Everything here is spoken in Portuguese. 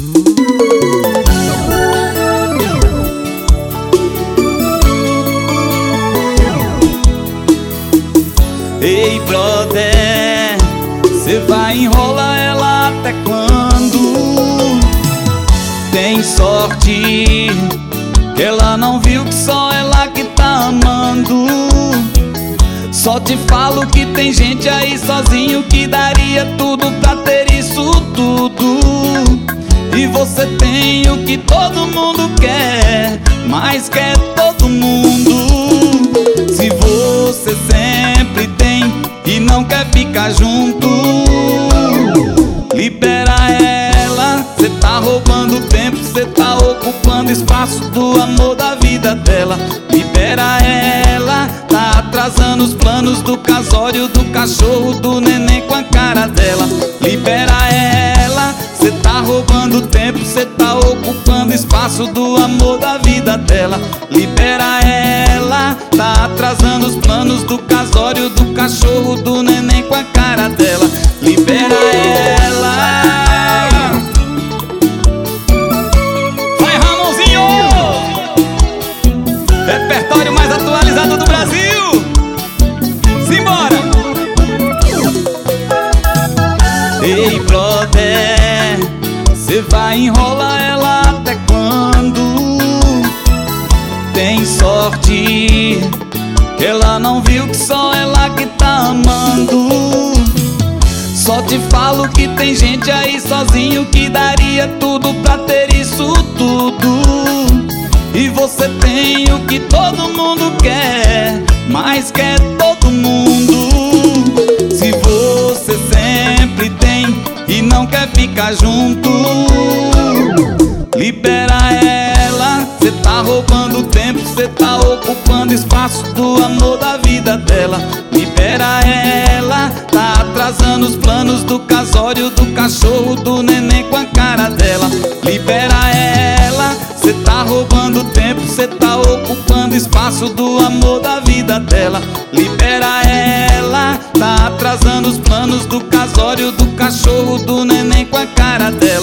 Ei, brother, cê vai enrolar ela até quando? Tem sorte que ela não viu que só ela que tá amando. Só te falo que tem gente aí sozinho que daria tudo pra ter isso tudo. E você tem o que todo mundo quer, mas quer todo mundo. Se você sempre tem e não quer ficar junto, libera ela. Cê tá roubando tempo, cê tá ocupando espaço do amor da vida dela. Libera ela, tá atrasando os planos do casório, do cachorro, do neném com a cara dela. Libera ela, cê tá roubando tempo, cê tá ocupando espaço do amor da vida dela. Libera ela, tá atrasando os planos do casório, do cachorro, do neném com a cara dela. Libera ela. Vai, Ramonzinho! Repertório mais atualizado do Brasil. Simbora! Ei, brother, cê vai enrolar ela até quando? Tem sorte que ela não viu que só ela que tá amando. Só te falo que tem gente aí sozinho que daria tudo pra ter isso tudo. E você tem o que todo mundo quer, mas quer todo mundo. Se você sempre tem e não quer ficar junto, libera ela. Cê tá roubando tempo, cê tá ocupando espaço do amor da vida dela. Libera ela, tá atrasando os planos do casório, do cachorro, do neném com a cara dela. Libera ela, cê tá roubando tempo, cê tá ocupando espaço do amor da vida dela. Libera ela, tá atrasando os planos do casório, do cachorro, do neném com a cara dela.